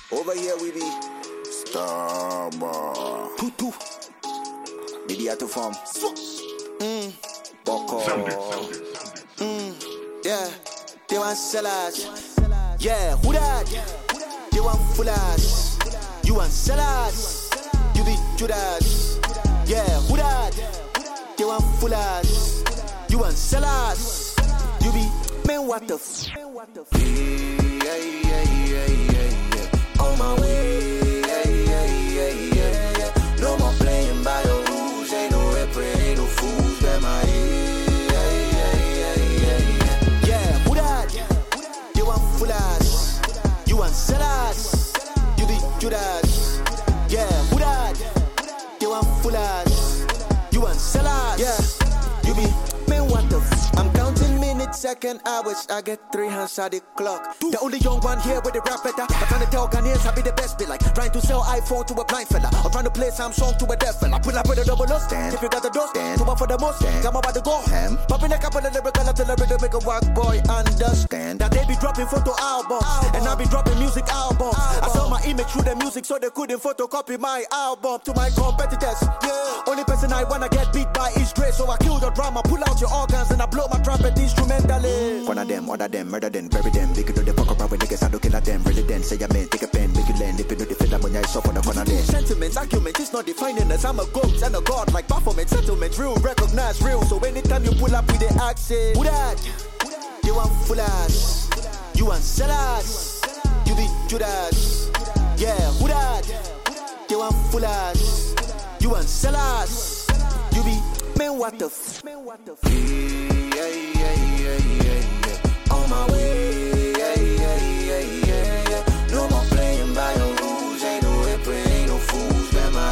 Over here we be Starboy. Tutu. Mediato form. Boko. Yeah. They want sellers. Yeah. Who that? They want fullers. You want sellers. You be Judas. Yeah. Who that? They want fullers. You want sellers. You be man. What the f? On my way. No more playing by your rules. Ain't no referee, ain't no fools. Where my yeah, who that? You want fullers. You want sellers. You be Judas. Yeah, who that? You want fullers. You want sellers. Yeah, you be man. What the f? I'm counting minutes, second hours. I get 3 hands at the clock. The only young one here with the rap better. I'm trying to tell Ghanaians I be the best bit, like trying to sell iPhone to a blind fella, or trying to play some song to a deaf fella. Pull up with a double no stand. If you got the dose, stand. Come up for the most stand. Come about to go ham. Popping a couple of lyrical until the rhythm make a walk boy understand that they be dropping photo albums and I be dropping music albums. I sell my image through the music so they couldn't photocopy my album to my competitors. Yeah. Only person I wanna get beat by is Dre, so I kill the drama, pull out your organs and I blow my trumpet instrumentalist. One of them, order them, murder them, bury them. They can do the fuck around with niggas, I looking at them. Really then say amen, take a pen, make you land. If you know the film, when you're soft on the corner then. Sentiments, arguments, it's not defining us. I'm a ghost and a god, like performance, settlements, real, recognize real. So anytime you pull up with the accent, who that? You want fullers, you want sellers, you be Judas. Yeah, who that? You want fullers, you want sellers, you be man. What the f? On my way. No more playing by your rules. Ain't no referee, ain't no fools. Where my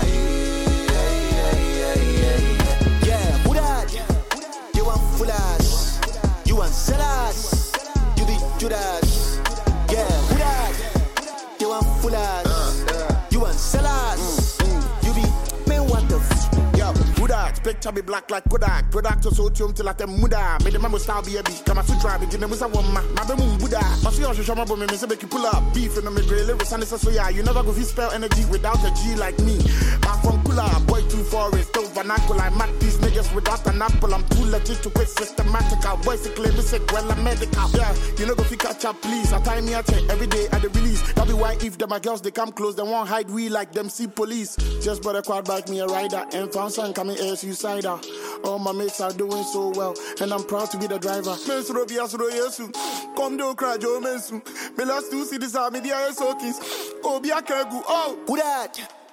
yeah, who that? You want fullers, you want sellers, you be Judas. Yeah, who that? You want fullers, you want sellers, you be man. What the f? Who that? Picture me black like Kodak. Product to so chum till I tell Muda. Made the memo style baby. Come on, try me. Dinner was a woman. My baby Buddha. My see how she show my bum. Me say make you pull up. Beef in the middle. Lyrics and so yeah. You never go fi spell energy without a G like me. Man from Kula, boy too forest. Still vernacular. I mat these niggas without an apple. I'm too legit to quit systematical. Boys claim me sick. Well I'm medical. Yeah, you know go fi catch up please. I time me a check every day at the release. That be why if them my girls they come close, they won't hide we like them see police. Just bought a quad bike me a rider and found some coming ASU cider. All my mates are doing so well, and I'm proud to be the driver. Mensuro biasuro yesu, come do cry Joe Mensu. Me last 2 cities are media sokis. Oh, be a kegu. Oh, who that?